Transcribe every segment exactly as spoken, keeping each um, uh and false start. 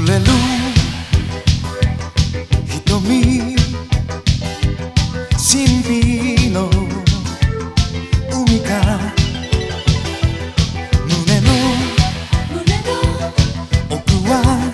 揺れる瞳神秘の海か胸の奥は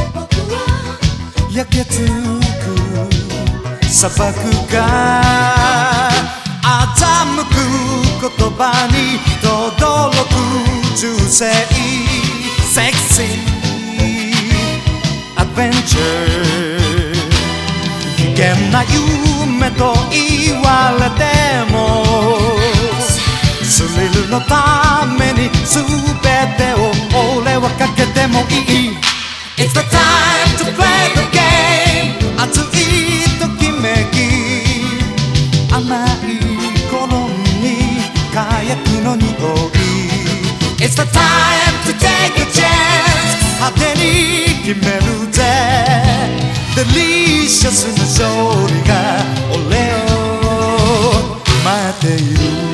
焼けつく砂漠が欺く言葉に轟く銃声セクシーアドベンチャー危険な夢と言われてもスリルのために全てを俺はかけてもいい It's the time to play the game 熱いときめき甘い頃に火薬の匂い It's the time to take a chance 派手に決めるぜデリシャスな勝利が俺を待っている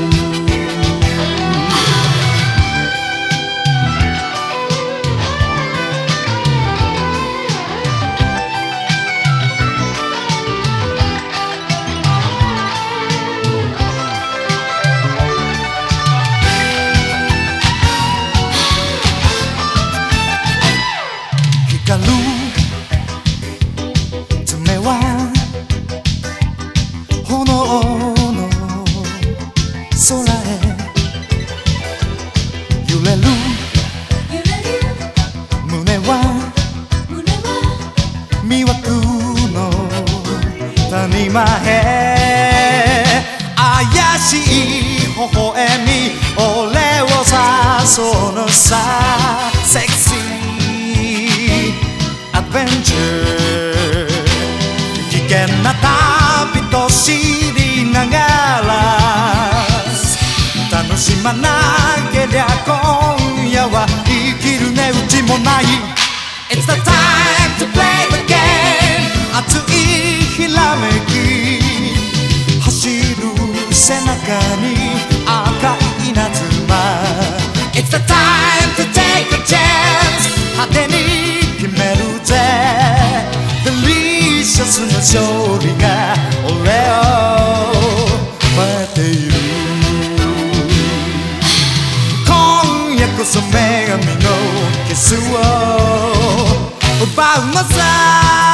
光る爪は炎の空へ揺れる胸は魅惑の谷間へ怪しい微笑み俺を誘うのさセクシーアドベンチャー危険な旅と知りながら楽しまなけりゃ今夜は生きる値打ちもない It's the time to play the game 熱いひらめき走る背中に赤い稲妻 It's the time to take a chance 派手に決めるぜデリシャスな勝利が俺を待っている今夜こそ女神のキスを奪うのさ